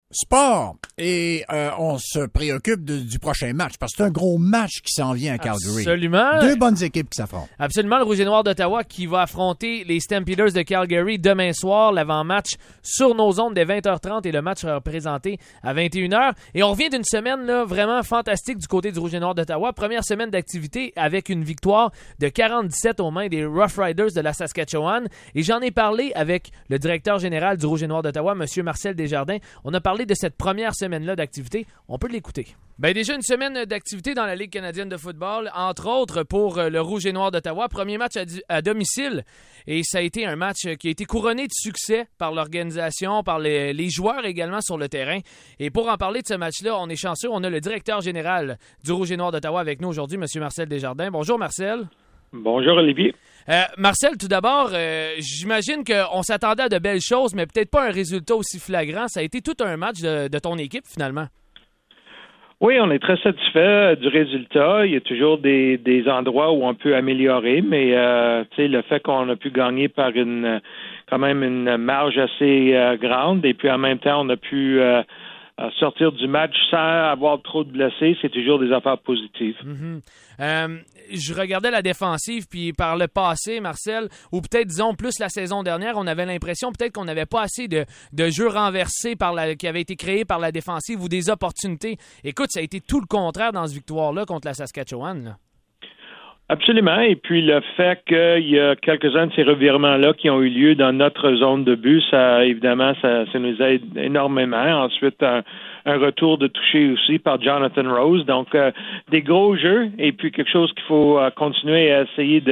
Sport. Et on se préoccupe du prochain match parce que c'est un gros match qui s'en vient à Calgary. Absolument. Deux bonnes équipes qui s'affrontent. Absolument. Le Rouge et Noir d'Ottawa qui va affronter les Stampeders de Calgary demain soir. L'avant-match sur nos ondes dès 20h30 et le match sera présenté à 21h. Et on revient d'une semaine là, vraiment fantastique du côté du Rouge et Noir d'Ottawa. Première semaine d'activité avec une victoire de 47 aux mains des Rough Riders de la Saskatchewan. Et j'en ai parlé avec le directeur général du Rouge et Noir d'Ottawa, M. Marcel Desjardins. On a parlé de cette première semaine-là d'activité. On peut l'écouter. Ben déjà une semaine d'activité dans la Ligue canadienne de football, entre autres pour le Rouge et Noir d'Ottawa. Premier match à domicile et ça a été un match qui a été couronné de succès par l'organisation, par les joueurs également sur le terrain. Et pour en parler de ce match-là, on est chanceux. On a le directeur général du Rouge et Noir d'Ottawa avec nous aujourd'hui, M. Marcel Desjardins. Bonjour Marcel. Bonjour Olivier. Marcel, tout d'abord, j'imagine qu'on s'attendait à de belles choses, mais peut-être pas un résultat aussi flagrant. Ça a été tout un match de ton équipe, finalement. Oui, on est très satisfait du résultat. Il y a toujours des endroits où on peut améliorer, mais le fait qu'on a pu gagner par quand même une marge assez grande, et puis en même temps, on a pu sortir du match sans avoir trop de blessés, c'est toujours des affaires positives. Mm-hmm. Je regardais la défensive, puis par le passé, Marcel, ou peut-être, disons, plus la saison dernière, on avait l'impression peut-être qu'on n'avait pas assez de jeux renversés qui avaient été créés par la défensive ou des opportunités. Écoute, ça a été tout le contraire dans cette victoire-là contre la Saskatchewan, là. Absolument. Et puis le fait qu'il y a quelques-uns de ces revirements-là qui ont eu lieu dans notre zone de but, ça nous aide énormément. Ensuite, un retour de toucher aussi par Jonathan Rose. Donc, des gros jeux et puis quelque chose qu'il faut continuer à essayer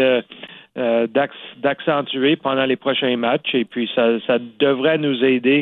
d'accentuer pendant les prochains matchs. Et puis, ça devrait nous aider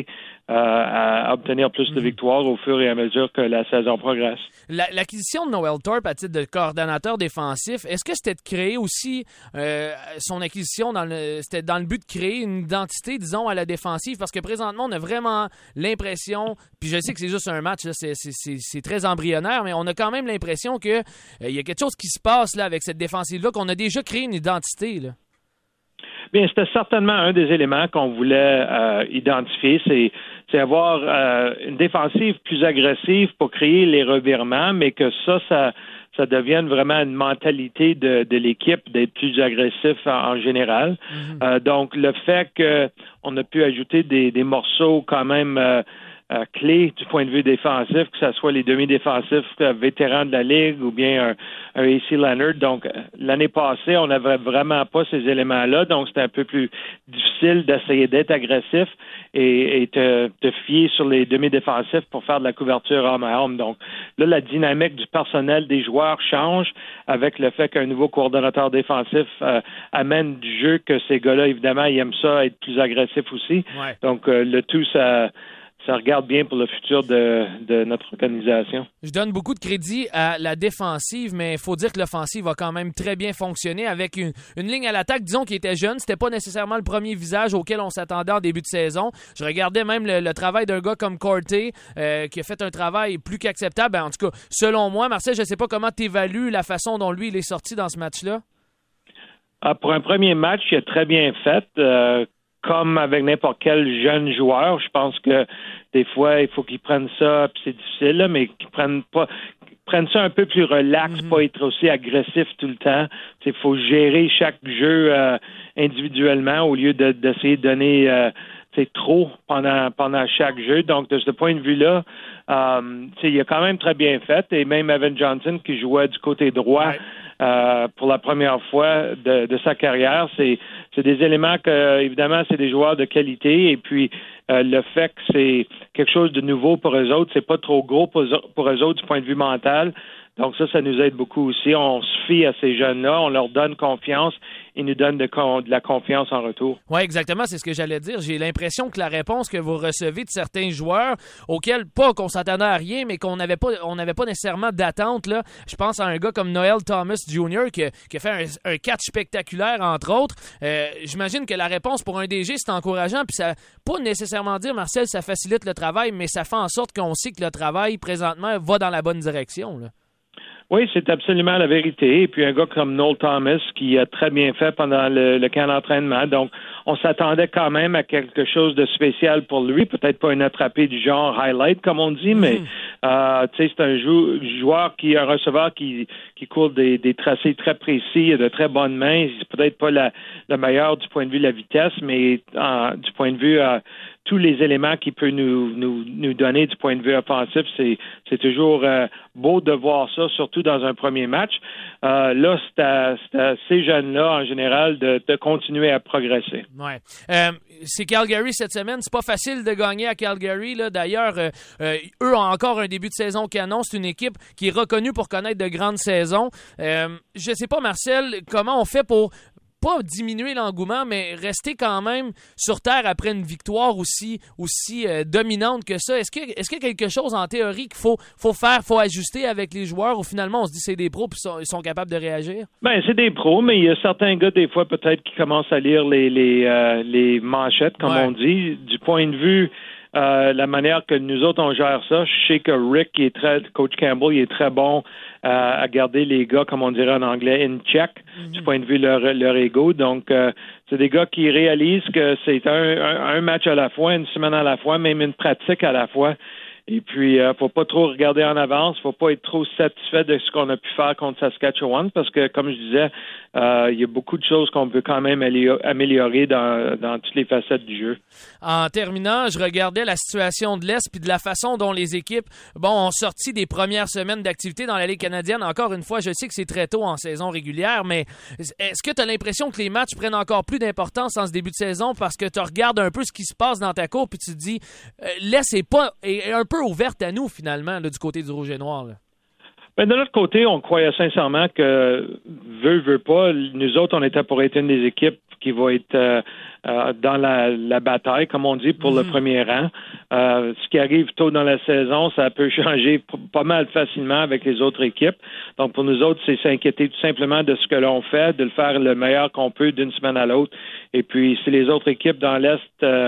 à obtenir plus de victoires au fur et à mesure que la saison progresse. L'acquisition de Noel Thorpe à titre de coordonnateur défensif, est-ce que c'était de créer aussi son acquisition c'était dans le but de créer une identité, disons, à la défensive? Parce que présentement, on a vraiment l'impression, puis je sais que c'est juste un match, là, c'est très embryonnaire, mais on a quand même l'impression que il y a quelque chose qui se passe là avec cette défensive-là, qu'on a déjà créé une identité, là. Bien, c'était certainement un des éléments qu'on voulait identifier, c'est avoir une défensive plus agressive pour créer les revirements, mais que ça devienne vraiment une mentalité de l'équipe d'être plus agressif en général. Mm-hmm. Donc, le fait qu'on a pu ajouter des morceaux quand même clés du point de vue défensif, que ce soit les demi-défensifs vétérans de la Ligue ou bien un AC Leonard. Donc, l'année passée, on n'avait vraiment pas ces éléments-là, donc c'était un peu plus difficile d'essayer d'être agressif et te fier sur les demi-défensifs pour faire de la couverture homme à homme. Donc, là, la dynamique du personnel des joueurs change avec le fait qu'un nouveau coordonnateur défensif amène du jeu, que ces gars-là, évidemment, ils aiment ça, être plus agressifs aussi. Ouais. Donc, le tout, ça regarde bien pour le futur de notre organisation. Je donne beaucoup de crédit à la défensive, mais il faut dire que l'offensive a quand même très bien fonctionné avec une ligne à l'attaque, disons, qui était jeune. C'était pas nécessairement le premier visage auquel on s'attendait en début de saison. Je regardais même le travail d'un gars comme Corté, qui a fait un travail plus qu'acceptable. En tout cas, selon moi, Marcel, je ne sais pas comment tu évalues la façon dont lui, il est sorti dans ce match-là. Pour un premier match, il a très bien fait. Comme avec n'importe quel jeune joueur, je pense que des fois, il faut qu'ils prennent ça, puis c'est difficile, là, mais qu'ils prennent ça un peu plus relax, pas être aussi agressif tout le temps. Il faut gérer chaque jeu individuellement au lieu d'essayer de donner trop pendant chaque jeu. Donc, de ce point de vue-là, il a quand même très bien fait. Et même Evan Johnson, qui jouait du côté droit pour la première fois de sa carrière, c'est des éléments que, évidemment, c'est des joueurs de qualité. Et puis, le fait que c'est quelque chose de nouveau pour eux autres, c'est pas trop gros pour eux autres du point de vue mental. Donc ça nous aide beaucoup aussi. On se fie à ces jeunes-là, on leur donne confiance, ils nous donnent de la confiance en retour. Oui, exactement, c'est ce que j'allais dire. J'ai l'impression que la réponse que vous recevez de certains joueurs, auxquels pas qu'on s'attendait à rien, mais qu'on n'avait pas nécessairement d'attente, là. Je pense à un gars comme Noel Thomas Jr. qui a fait un catch spectaculaire, entre autres. J'imagine que la réponse pour un DG, c'est encourageant, puis ça pas nécessairement dire, Marcel, ça facilite le travail, mais ça fait en sorte qu'on sait que le travail, présentement, va dans la bonne direction, là. Oui, c'est absolument la vérité. Et puis un gars comme Noel Thomas qui a très bien fait pendant le camp d'entraînement. Donc, on s'attendait quand même à quelque chose de spécial pour lui. Peut-être pas un attrapé du genre highlight, comme on dit, mais c'est un joueur un receveur qui court des tracés très précis, de très bonnes mains. C'est peut-être pas le meilleur du point de vue de la vitesse, mais du point de vue tous les éléments qu'il peut nous donner du point de vue offensif, c'est toujours beau de voir ça, surtout dans un premier match. Là, c'est à ces jeunes-là, en général, de continuer à progresser. Ouais. C'est Calgary cette semaine. C'est pas facile de gagner à Calgary. Là. D'ailleurs, eux ont encore un début de saison canon. C'est une équipe qui est reconnue pour connaître de grandes saisons. Je sais pas, Marcel, comment on fait pour pas diminuer l'engouement, mais rester quand même sur terre après une victoire aussi dominante que ça. Est-ce qu'il y a quelque chose en théorie qu'il faut faire, faut ajuster avec les joueurs, ou finalement on se dit c'est des pros puis ils sont capables de réagir? Ben c'est des pros, mais il y a certains gars des fois peut-être qui commencent à lire les manchettes, comme on dit, du point de vue la manière que nous autres on gère ça. Je sais que Rick, coach Campbell, il est très bon à garder les gars, comme on dirait en anglais, in check, du point de vue leur ego. Donc, c'est des gars qui réalisent que c'est un match à la fois, une semaine à la fois, même une pratique à la fois. Et puis, faut pas trop regarder en avance, faut pas être trop satisfait de ce qu'on a pu faire contre Saskatchewan, parce que, comme je disais, il y a beaucoup de choses qu'on peut quand même améliorer dans toutes les facettes du jeu. En terminant, je regardais la situation de l'Est puis de la façon dont les équipes ont sorti des premières semaines d'activité dans la Ligue canadienne. Encore une fois, je sais que c'est très tôt en saison régulière, mais est-ce que tu as l'impression que les matchs prennent encore plus d'importance en ce début de saison parce que tu regardes un peu ce qui se passe dans ta cour puis tu te dis l'Est est un peu ouverte à nous finalement là, du côté du Rouge et Noir? Là. Ben, de notre côté, on croyait sincèrement que, veut pas, nous autres, on était pour être une des équipes qui va être dans la bataille, comme on dit, pour le premier rang. Ce qui arrive tôt dans la saison, ça peut changer pas mal facilement avec les autres équipes. Donc, pour nous autres, c'est s'inquiéter tout simplement de ce que l'on fait, de le faire le meilleur qu'on peut d'une semaine à l'autre. Et puis, si les autres équipes dans l'Est,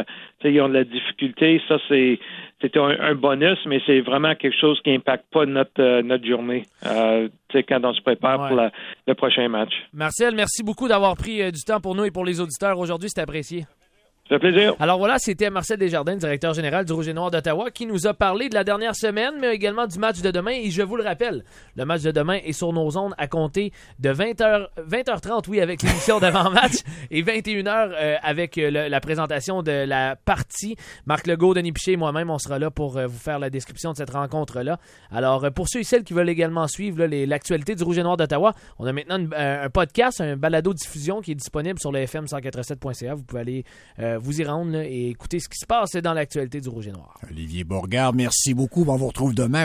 ils ont de la difficulté, ça, c'est un bonus, mais c'est vraiment quelque chose qui n'impacte pas notre journée quand on se prépare pour le prochain match. Marcel, merci beaucoup d'avoir pris du temps pour nous et pour les auditeurs aujourd'hui. C'est apprécié. Ça fait plaisir. Alors voilà, c'était Marcel Desjardins, directeur général du Rouge et Noir d'Ottawa, qui nous a parlé de la dernière semaine, mais également du match de demain. Et je vous le rappelle, le match de demain est sur nos ondes à compter de 20h30, oui, avec l'émission d'avant-match, et 21h avec la présentation de la partie. Marc Legault, Denis Piché et moi-même, on sera là pour vous faire la description de cette rencontre-là. Alors, pour ceux et celles qui veulent également suivre l'actualité du Rouge et Noir d'Ottawa, on a maintenant un podcast, un balado-diffusion qui est disponible sur le FM187.ca. Vous pouvez aller vous y rendre là, et écouter ce qui se passe dans l'actualité du Rouge et Noir. Olivier Beauregard, merci beaucoup. On vous retrouve demain.